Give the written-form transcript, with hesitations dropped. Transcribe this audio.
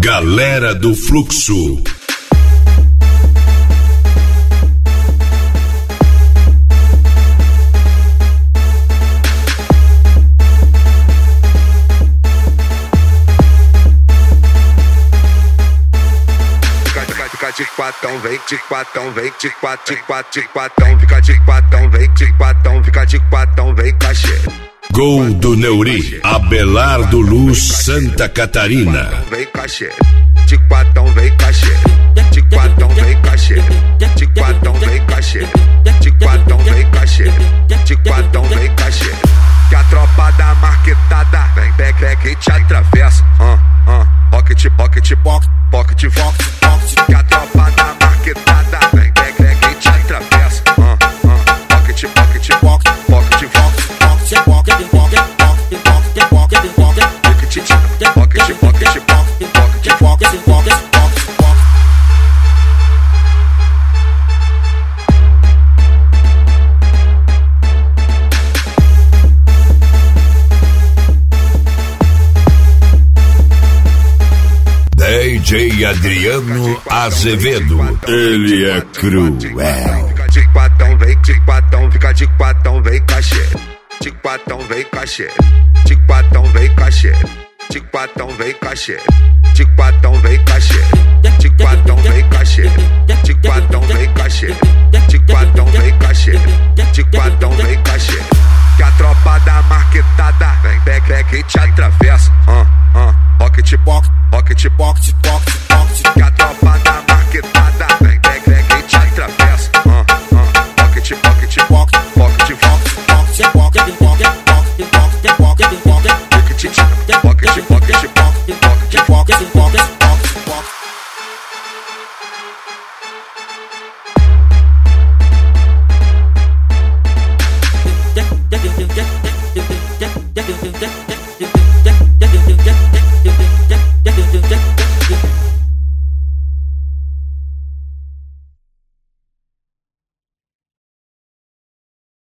Galera do Fluxo. De quatão, vem de quatão, vem de quatão, fica de quatão, vem de quatão, fica de quatão, vem cachê. Gol do Neuri, Abelardo Luz, Santa Catarina. Vem cachê, de quatão, vem cachê, de quatão, vem cachê, de quatão, vem cachê, de quatão, vem cachê, de quatão, vem cachê. Que a tropa da marquetada vem, pega e te atravessa. Pocket, pocket, pocket, pocket, pocket, pocket. Que a tropa da marquetada vem, pega e te atravessa. Pocket, pocket, pocket, pocket, pocket, pocket, pocket, pocket, pocket, pocket, pocket, pocket, pocket, pocket. DJ Adriano Azevedo, ele é cruel. Fica de quatão, vem de quatão, fica de quatão, vem cachê. De quatão, vem cachê. De quatão, vem cachê. De quatão, vem cachê. De quatão, vem cachê. De quatão, vem cachê. De quatão, vem cachê. De quatão, vem cachê. De quatão, vem cachê. Que a tropa da marquetada vem, pega e te atravessa. Pocket, pocket, pocket, pocket, pocket, pocket. Que a tropa da marquetada vem, pega e te atravessa. Pocket, pocket, pocket, pocket, pocket, pocket, pocket, pocket, pocket, pocket, pocket, pocket, pocket, pocket, pocket. Yeah.